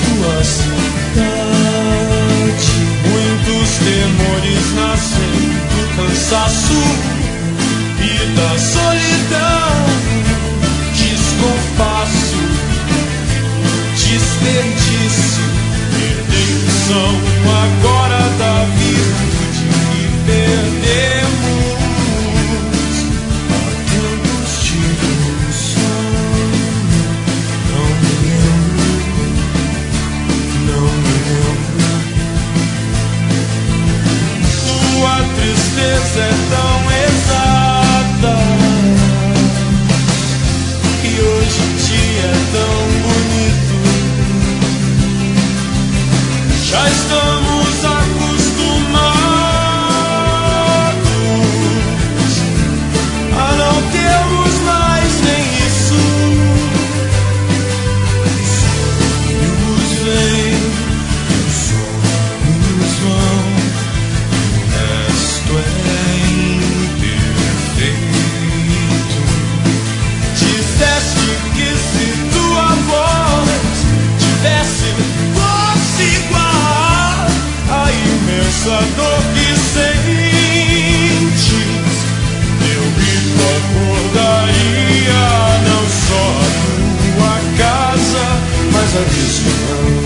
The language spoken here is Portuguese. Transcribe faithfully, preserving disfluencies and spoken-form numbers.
tua cidade. Muitos temores nascem do cansaço e da solidão, descompasso, desperdício, redenção agora da virtude que perdemos. Há tempos tive um sonho, não me lembro, não me lembro. Tua tristeza é tão exata e hoje em dia é tão bonito. Já estamos acostumados a não termos mais nem isso. Sonhos vêm, sonhos vão, o resto é imperfeito. Disseste que se tua voz tivesse fosse igual a imensa dor que sentes, meu grito acordaria não só a tua casa, mas a vizinhança.